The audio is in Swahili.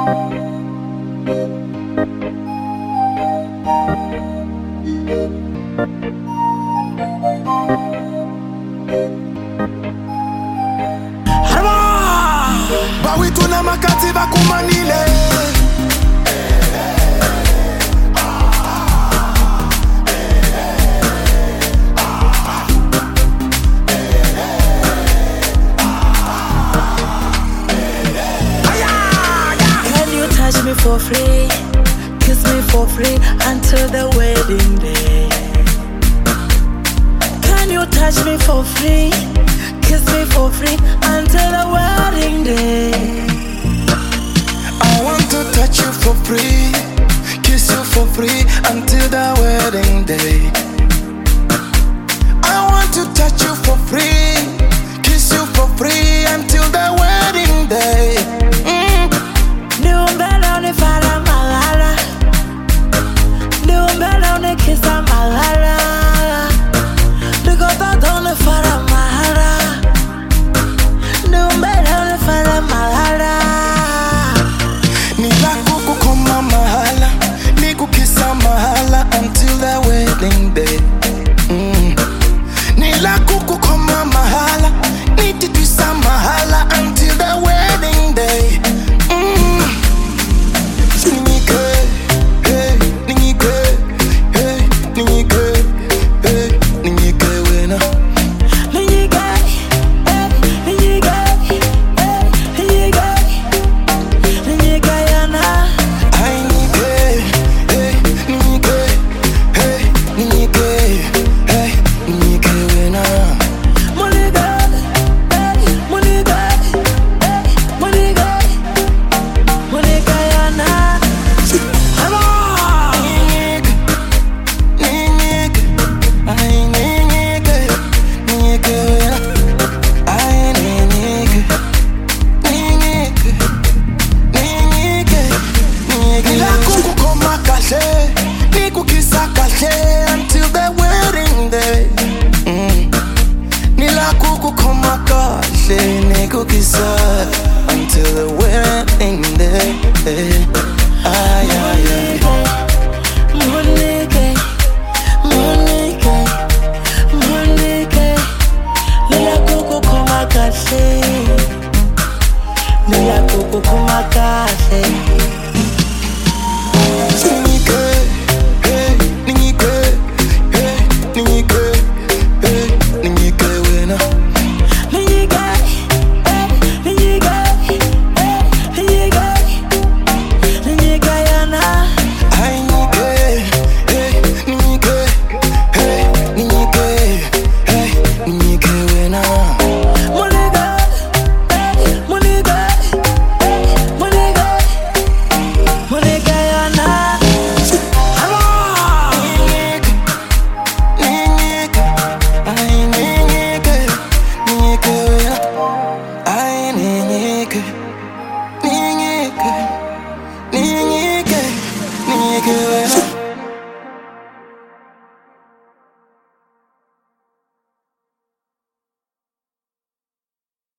Bawituna makati bakumanile. Can you touch me for free? Kiss me for free until the wedding day. Can you touch me for free? Kiss me for free until the wedding day. I want to touch you for free, kiss you for free until the wedding day. I want to touch you for free, kiss you for free until the wedding day. Niumbele unifala malala, niumbele unikisa malala, nikototo unifala malala, niumbele unifala malala. Nilakukukoma mahala, nikukisa mahala until the wedding day. Nilakukukoma mahala, nititwisa mahala until the wedding day. Until the wedding day. Nilakukukoma kahle, nikukisa until the wedding day. Ay, ay, ay. Monike, Monike, Monike, nilakukukoma kahle, nilakukukoma kahle.